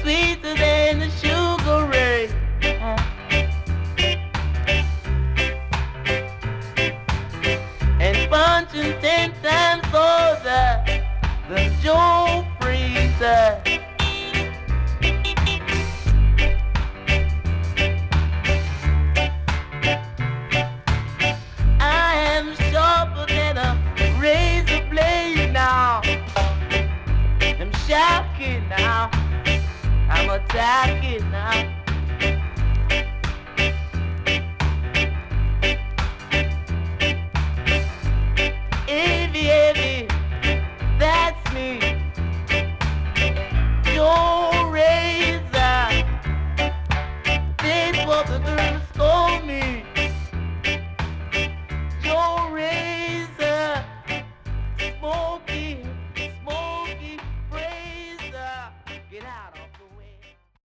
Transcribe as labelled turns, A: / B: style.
A: sweeter than the sugar ray. And punching 10 times older than Joe Freezer. I am sharper than a razor blade now. I'm shocking now. I'm attacking now.